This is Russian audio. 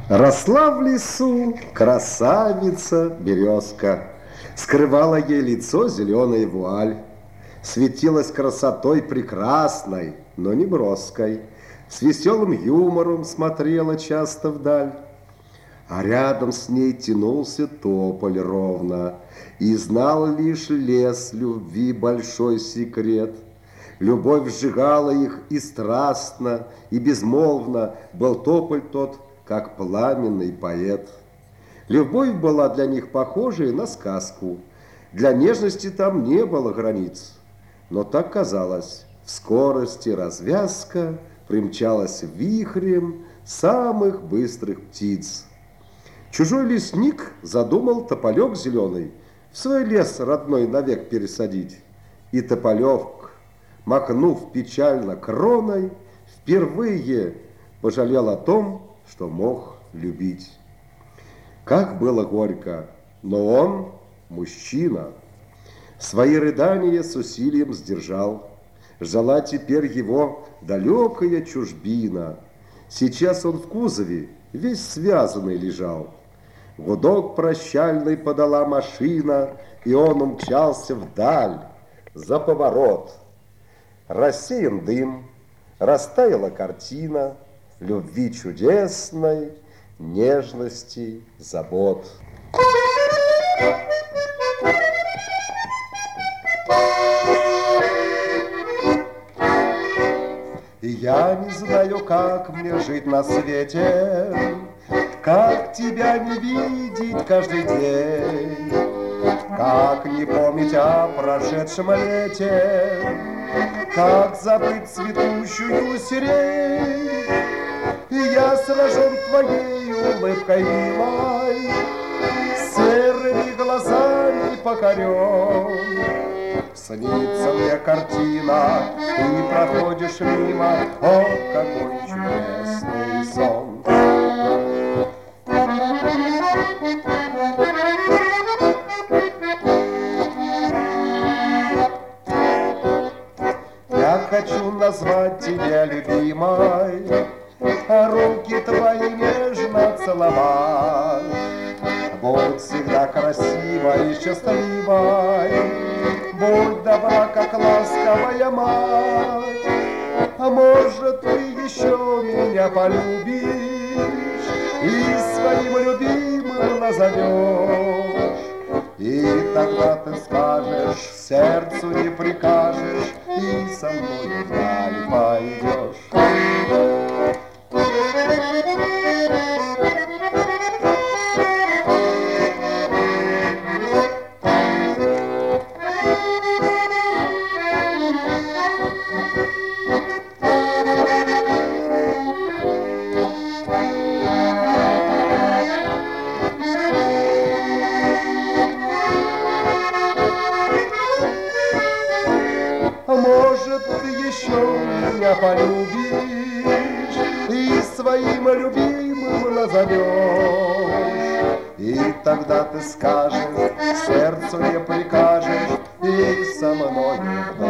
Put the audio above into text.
Росла в лесу красавица березка, скрывала ей лицо зеленая вуаль, светилась красотой прекрасной, но не броской, с веселым юмором смотрела часто вдаль. А рядом с ней тянулся тополь ровно, и знал лишь лес любви большой секрет. Любовь сжигала их и страстно, и безмолвно был тополь тот, как пламенный поэт. Любовь была для них похожей на сказку. Для нежности там не было границ. Но так казалось, в скорости развязка примчалась вихрем самых быстрых птиц. Чужой лесник задумал тополек зеленый в свой лес родной навек пересадить. И тополек, махнув печально кроной, впервые пожалел о том, что мог любить. Как было горько, но он, мужчина, свои рыдания с усилием сдержал. Ждала теперь его далекая чужбина. Сейчас он в кузове весь связанный лежал. Гудок прощальный подала машина, и он умчался вдаль, за поворот. Рассеян дым, растаяла картина любви чудесной, нежности, забот. И я не знаю, как мне жить на свете, как тебя не видеть каждый день, как не помнить о прошедшем лете, как забыть цветущую сирень. И я сражен твоей улыбкой милой, серыми глазами покорен. Снится мне картина, ты проходишь мимо, о, какой чудесный сон. Я хочу назвать тебя любимой, руки твои нежно целовать. Будь всегда красивой и счастливой, будь добра, как ласковая мать. А может, ты еще меня полюбишь и своим любимым назовешь. И тогда ты скажешь, сердцу не прикажешь, и со мной вдаль пойдешь. Может, ты еще меня полюбишь и своим любимым назовешь. И тогда ты скажешь, сердцу не прикажешь, и со мной